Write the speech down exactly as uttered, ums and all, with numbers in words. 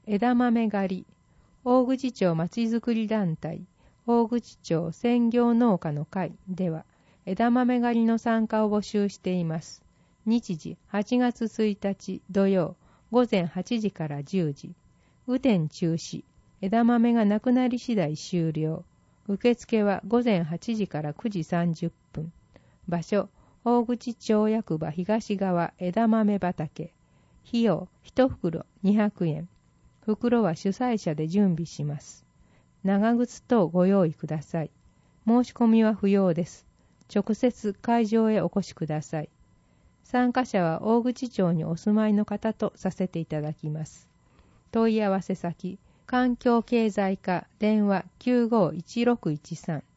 枝豆狩り、大口町まちづくり団体、大口町専業農家の会では、枝豆狩りの参加を募集しています。日時はちがつついたち土曜、午前はちじからじゅうじ。雨天中止、枝豆がなくなり次第終了。受付は午前はちじからくじさんじゅっぷん。場所、大口町役場東側枝豆畑。費用いち袋にひゃくえん。袋は主催者で準備します。長靴等ご用意ください。申し込みは不要です。直接会場へお越しください。参加者は大口町にお住まいの方とさせていただきます。問い合わせ先、環境経済課電話きゅうごいちろくいちさん